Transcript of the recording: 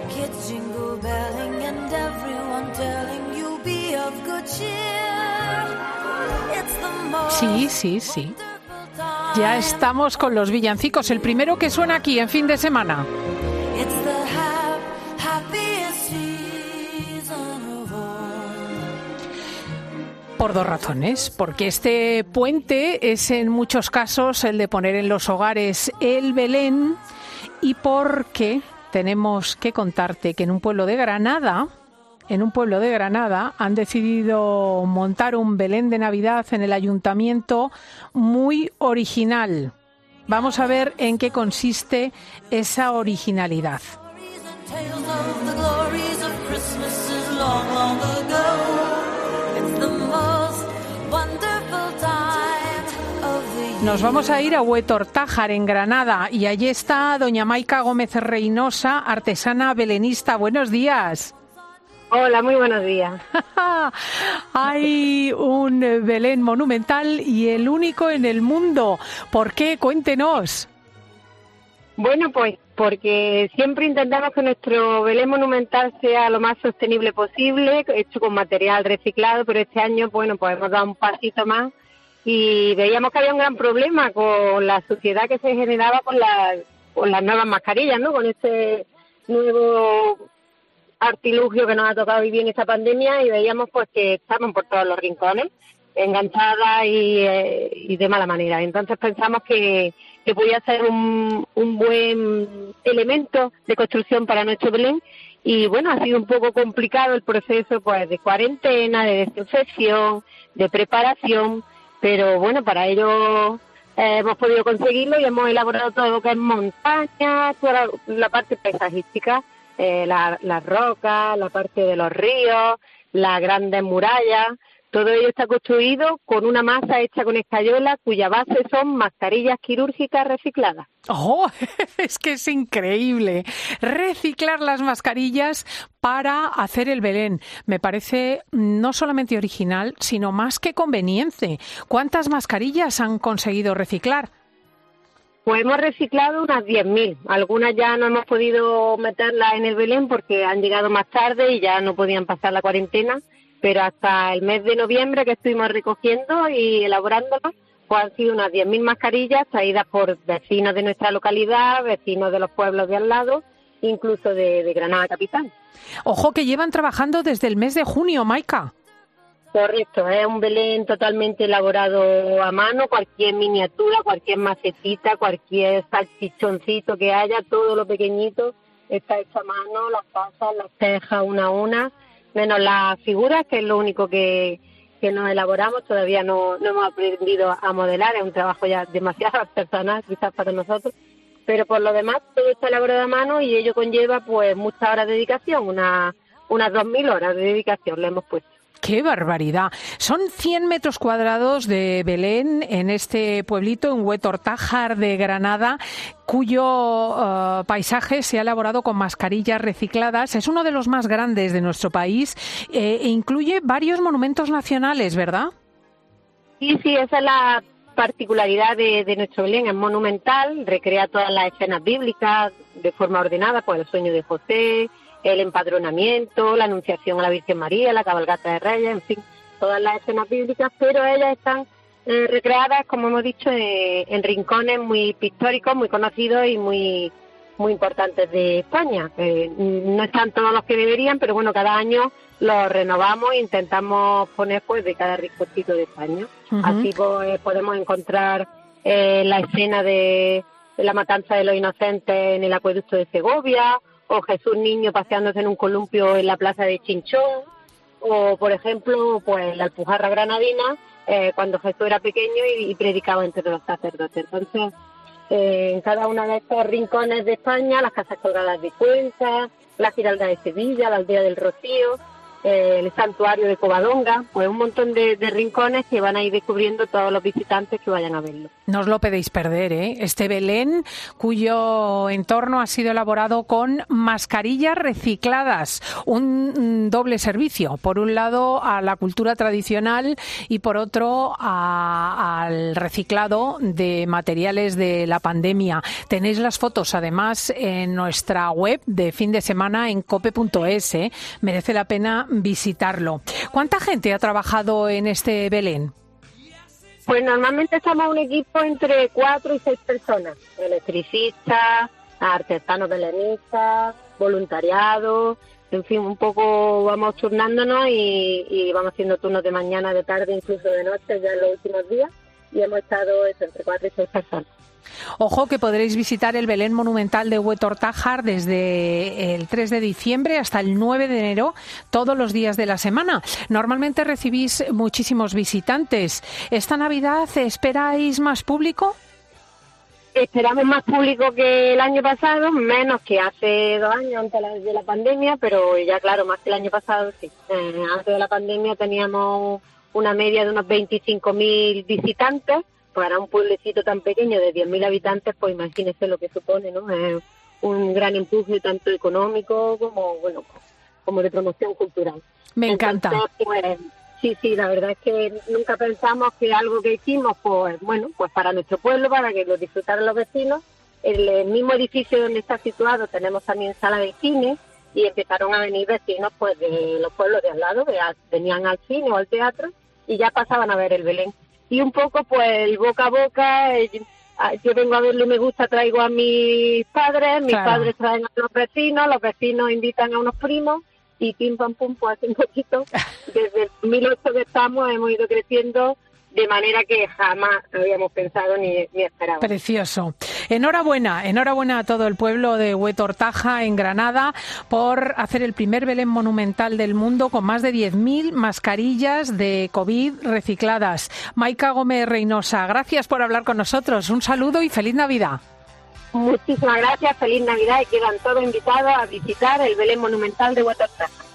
Kids jingle belling and everyone telling you be of good cheer. It's the most Sí. Ya estamos con los villancicos. El primero que suena aquí en fin de semana. It's the happiest season of all. Por dos razones. Porque este puente es en muchos casos el de poner en los hogares el Belén, y porque tenemos que contarte que en un pueblo de Granada han decidido montar un Belén de Navidad en el ayuntamiento muy original. Vamos a ver en qué consiste esa originalidad. Nos vamos a ir a Huetortájar, en Granada, y allí está doña Maica Gómez Reynosa, artesana belenista. Buenos días. Hola, muy buenos días. Hay un Belén monumental y el único en el mundo. ¿Por qué? Cuéntenos. Bueno, pues porque siempre intentamos que nuestro Belén monumental sea lo más sostenible posible, hecho con material reciclado, pero este año, bueno, pues hemos dado un pasito más y veíamos que había un gran problema con la suciedad que se generaba con las nuevas mascarillas, ¿no? Con este nuevo artilugio que nos ha tocado vivir en esta pandemia, y veíamos pues que estaban por todos los rincones, enganchadas y de mala manera. Entonces pensamos que podía ser un buen elemento de construcción para nuestro Belén, y bueno, ha sido un poco complicado el proceso pues de cuarentena, de desinfección, de preparación, pero bueno, para ello hemos podido conseguirlo y hemos elaborado todo lo que es montaña, toda la parte paisajística, las rocas, la parte de los ríos, las grandes murallas. Todo ello está construido con una masa hecha con escayola, cuya base son mascarillas quirúrgicas recicladas. ¡Oh! Es que es increíble. Reciclar las mascarillas para hacer el Belén. Me parece no solamente original, sino más que conveniente. ¿Cuántas mascarillas han conseguido reciclar? Pues hemos reciclado unas 10.000. Algunas ya no hemos podido meterlas en el Belén porque han llegado más tarde y ya no podían pasar la cuarentena, pero hasta el mes de noviembre, que estuvimos recogiendo y elaborándolas, pues han sido unas 10.000 mascarillas traídas por vecinos de nuestra localidad, vecinos de los pueblos de al lado, incluso de Granada capital. Ojo, que llevan trabajando desde el mes de junio, Maica. Correcto, es un Belén totalmente elaborado a mano. Cualquier miniatura, cualquier macetita, cualquier salchichoncito que haya, todo lo pequeñito está hecho a mano, las pasas, las tejas una a una, menos las figuras, que es lo único que nos elaboramos. Todavía no hemos aprendido a modelar, es un trabajo ya demasiado artesanal quizás para nosotros, pero por lo demás todo está elaborado a mano y ello conlleva pues muchas horas de dedicación, unas 2.000 horas de dedicación le hemos puesto. ¡Qué barbaridad! Son 100 metros cuadrados de Belén en este pueblito, en Huetortájar de Granada, cuyo paisaje se ha elaborado con mascarillas recicladas. Es uno de los más grandes de nuestro país e incluye varios monumentos nacionales, ¿verdad? Sí, esa es la particularidad de nuestro Belén. Es monumental, recrea todas las escenas bíblicas de forma ordenada, pues el sueño de José, el empadronamiento, la anunciación a la Virgen María, la cabalgata de Reyes, en fin, todas las escenas bíblicas, pero ellas están recreadas, como hemos dicho, en rincones muy pictóricos, muy conocidos y muy importantes de España. No están todos los que deberían, pero bueno, cada año los renovamos e intentamos poner pues de cada rinconcito de España. Uh-huh. Así pues podemos encontrar la escena de la matanza de los inocentes en el acueducto de Segovia, o Jesús niño paseándose en un columpio en la plaza de Chinchón, o por ejemplo pues la Alpujarra granadina, cuando Jesús era pequeño y predicaba entre los sacerdotes. Entonces en cada uno de estos rincones de España, las casas colgadas de Cuenca, la Giralda de Sevilla, la aldea del Rocío, el santuario de Covadonga, pues un montón de rincones que van a ir descubriendo todos los visitantes que vayan a verlo. No os lo podéis perder, ¿eh? Este Belén, cuyo entorno ha sido elaborado con mascarillas recicladas. Un doble servicio. Por un lado, a la cultura tradicional y por otro, al reciclado de materiales de la pandemia. Tenéis las fotos, además, en nuestra web de fin de semana en cope.es, ¿eh? Merece la pena visitarlo. ¿Cuánta gente ha trabajado en este Belén? Pues normalmente somos un equipo entre 4 y 6 personas, electricistas, artesanos belenistas, voluntariado, en fin, un poco vamos turnándonos y vamos haciendo turnos de mañana, de tarde, incluso de noche ya en los últimos días, y hemos estado entre 4 y 6 personas. Ojo que podréis visitar el Belén Monumental de Huetortájar desde el 3 de diciembre hasta el 9 de enero, todos los días de la semana. Normalmente recibís muchísimos visitantes. ¿Esta Navidad esperáis más público? Esperamos más público que el año pasado, menos que hace 2 años antes de la pandemia, pero ya claro, más que el año pasado, sí. Antes de la pandemia teníamos una media de unos 25.000 visitantes. Para un pueblecito tan pequeño de 10.000 habitantes, pues imagínese lo que supone, ¿no? Es un gran impulso tanto económico como de promoción cultural. Me encanta. Entonces, pues, sí, la verdad es que nunca pensamos que algo que hicimos, pues para nuestro pueblo, para que lo disfrutaran los vecinos. En el mismo edificio donde está situado tenemos también sala de cine y empezaron a venir vecinos pues de los pueblos de al lado, venían al cine o al teatro y ya pasaban a ver el Belén. Y un poco, pues, el boca a boca, yo vengo a verlo y me gusta, traigo a mis padres, mis padres traen a los vecinos invitan a unos primos, y pim pam pum, pues hace un poquito, desde el 2008 que estamos, hemos ido creciendo de manera que jamás habíamos pensado ni esperado. Precioso. Enhorabuena a todo el pueblo de Huetortaja, en Granada, por hacer el primer Belén monumental del mundo con más de 10.000 mascarillas de COVID recicladas. Maika Gómez Reynosa, gracias por hablar con nosotros. Un saludo y feliz Navidad. Muchísimas gracias, feliz Navidad, y quedan todos invitados a visitar el Belén monumental de Huetortaja.